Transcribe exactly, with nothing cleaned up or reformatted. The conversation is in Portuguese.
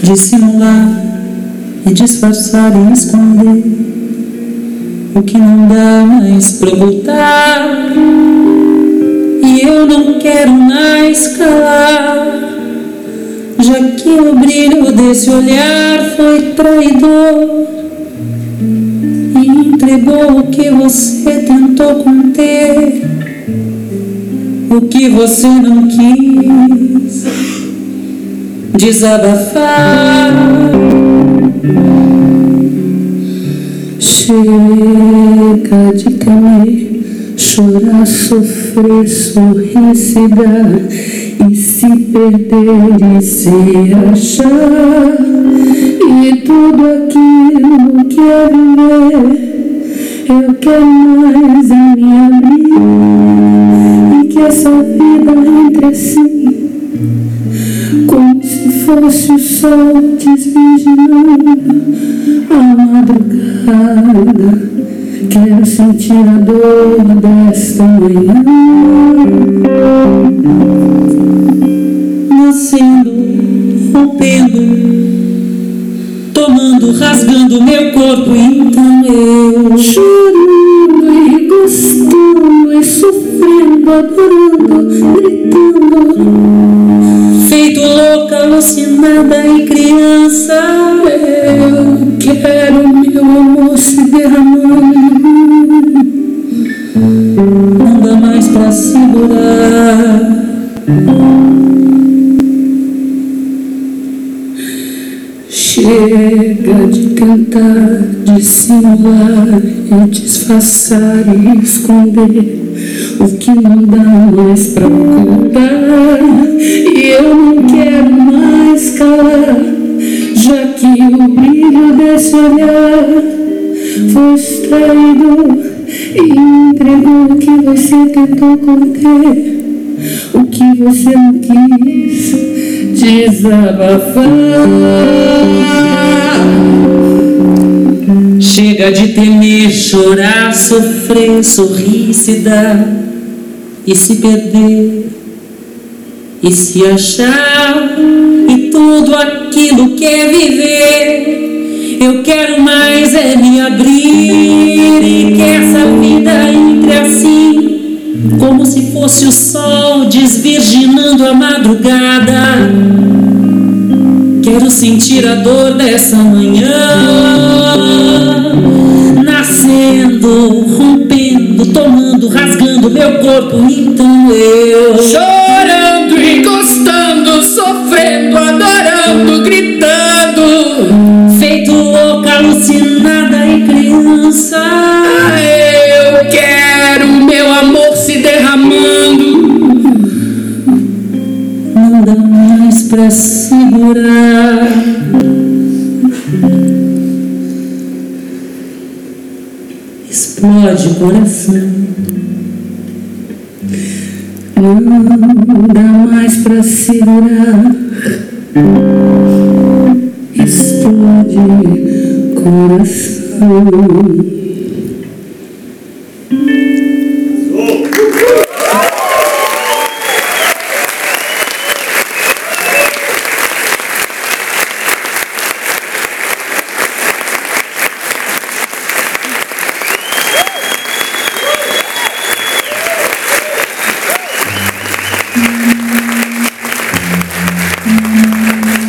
dissimular e disfarçar e esconder o que não dá mais pra ocultar. E eu não quero mais calar, já que o brilho desse olhar foi traidor e entregou o que você tentou conter, o que você não quis desabafar. Chega de temer, chorar, sofrer, sorrir, se dar e se perder e se achar. E tudo aquilo que é viver, eu quero mais é me abrir, e que essa vida entre assim, como se fosse o sol desvirginando a madrugada. Quero sentir a dor desta manhã, nascendo, rompendo, tomando, rasgando meu corpo. Então eu chorando e gostando e sofrendo, adorando, gritando, feito louca, alucinada e criança. Eu quero meu amor se derramando, não dá mais pra segurar. Chega de tentar dissimular e disfarçar e esconder o que não dá mais pra ocultar. E eu não quero mais calar, já que o brilho desse olhar foi extraído e entregou o que você tentou conter, o que você não quis desabafar. Chega de temer, chorar, sofrer, sorrir, se dar e se perder e se achar. E tudo aquilo que é viver, eu quero mais é me abrir, e que essa vida entre assim, como se fosse o sol desvirginando a madrugada. Quero sentir a dor dessa manhã, nascendo, rompendo, tomando, rasgando meu corpo. Então eu chorando e gostando, sofrendo, adorando, gritando, feito louca, alucinada e criança. Eu quero meu amor se derramando, não dá mais pra segurar. Explode o coração, não dá mais pra segurar. Explode coração.